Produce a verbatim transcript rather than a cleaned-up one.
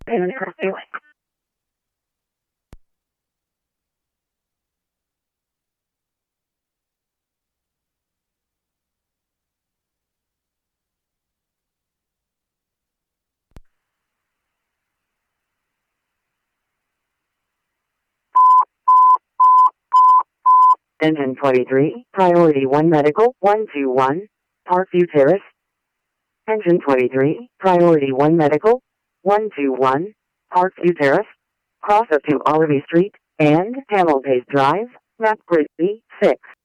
Engine twenty-three, Priority one Medical, one two one, Parkview Terrace. Engine twenty-three, Priority one Medical, one two one, Parkview Terrace. Cross up to Olive Street and Hamilton Drive, map grid B six.